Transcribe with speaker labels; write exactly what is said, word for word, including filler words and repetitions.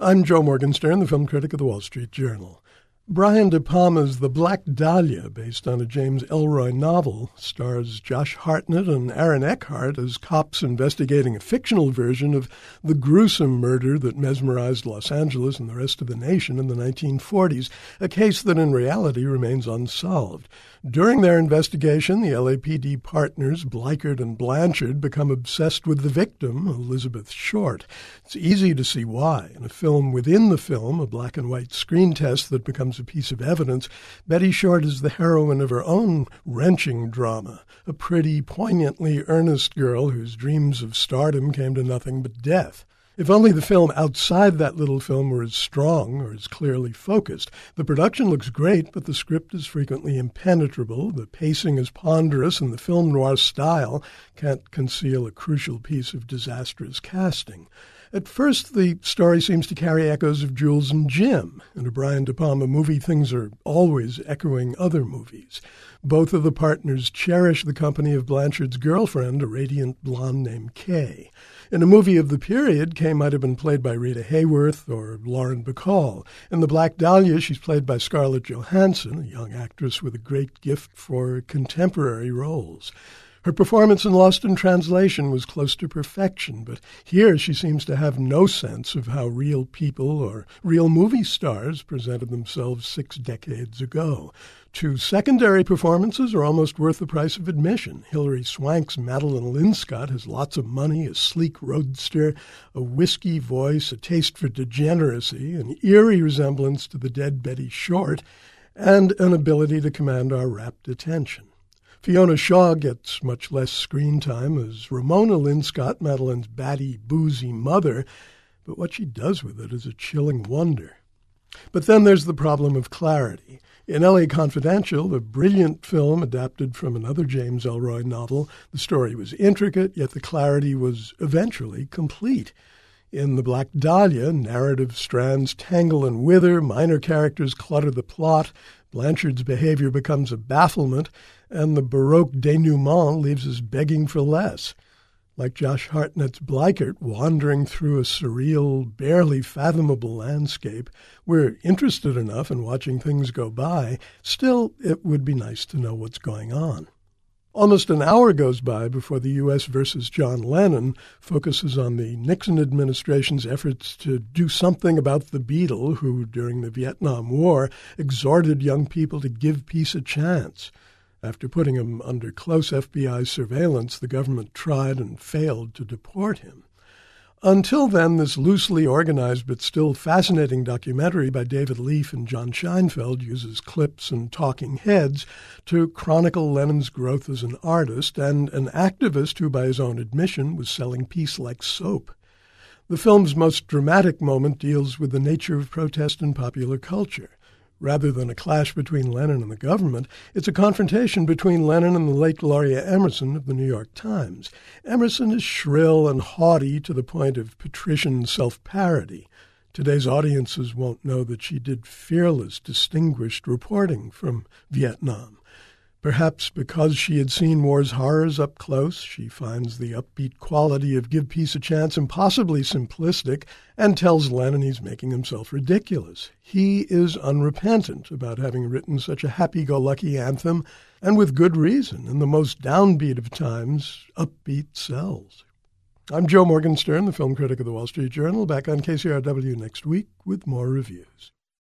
Speaker 1: I'm Joe Morgenstern, the film critic of the Wall Street Journal. Brian De Palma's The Black Dahlia, based on a James Ellroy novel, stars Josh Hartnett and Aaron Eckhart as cops investigating a fictional version of the gruesome murder that mesmerized Los Angeles and the rest of the nation in the nineteen forties, a case that in reality remains unsolved. During their investigation, the L A P D partners, Bleichert and Blanchard, become obsessed with the victim, Elizabeth Short. It's easy to see why. In a film within the film, a black and white screen test that becomes a piece of evidence, Betty Short is the heroine of her own wrenching drama, a pretty, poignantly earnest girl whose dreams of stardom came to nothing but death. If only the film outside that little film were as strong or as clearly focused. The production looks great, but the script is frequently impenetrable, the pacing is ponderous, and the film noir style can't conceal a crucial piece of disastrous casting. At first, the story seems to carry echoes of Jules and Jim. In a Brian De Palma movie, things are always echoing other movies. Both of the partners cherish the company of Blanchard's girlfriend, a radiant blonde named Kay. In a movie of the period, Kay might have been played by Rita Hayworth or Lauren Bacall. In The Black Dahlia, she's played by Scarlett Johansson, a young actress with a great gift for contemporary roles. Her performance in Lost in Translation was close to perfection, but here she seems to have no sense of how real people or real movie stars presented themselves six decades ago. Two secondary performances are almost worth the price of admission. Hilary Swank's Madeline Linscott has lots of money, a sleek roadster, a whiskey voice, a taste for degeneracy, an eerie resemblance to the dead Betty Short, and an ability to command our rapt attention. Fiona Shaw gets much less screen time as Ramona Linscott, Madeline's batty, boozy mother, but what she does with it is a chilling wonder. But then there's the problem of clarity. In L A Confidential, the brilliant film adapted from another James Ellroy novel, the story was intricate, yet the clarity was eventually complete. In The Black Dahlia, narrative strands tangle and wither, minor characters clutter the plot, Blanchard's behavior becomes a bafflement, and the Baroque denouement leaves us begging for less. Like Josh Hartnett's Bleichert wandering through a surreal, barely fathomable landscape, we're interested enough in watching things go by. Still, it would be nice to know what's going on. Almost an hour goes by before the U S versus John Lennon focuses on the Nixon administration's efforts to do something about the Beatle, who, during the Vietnam War, exhorted young people to give peace a chance. After putting him under close F B I surveillance, the government tried and failed to deport him. Until then, this loosely organized but still fascinating documentary by David Leaf and John Scheinfeld uses clips and talking heads to chronicle Lennon's growth as an artist and an activist who, by his own admission, was selling peace like soap. The film's most dramatic moment deals with the nature of protest in popular culture. Rather than a clash between Lennon and the government, it's a confrontation between Lennon and the late Gloria Emerson of the New York Times. Emerson is shrill and haughty to the point of patrician self-parody. Today's audiences won't know that she did fearless, distinguished reporting from Vietnam. Perhaps because she had seen war's horrors up close, she finds the upbeat quality of Give Peace a Chance impossibly simplistic and tells Lennon he's making himself ridiculous. He is unrepentant about having written such a happy-go-lucky anthem, and with good reason. In the most downbeat of times, upbeat sells. I'm Joe Morgenstern, the film critic of the Wall Street Journal, back on K C R W next week with more reviews.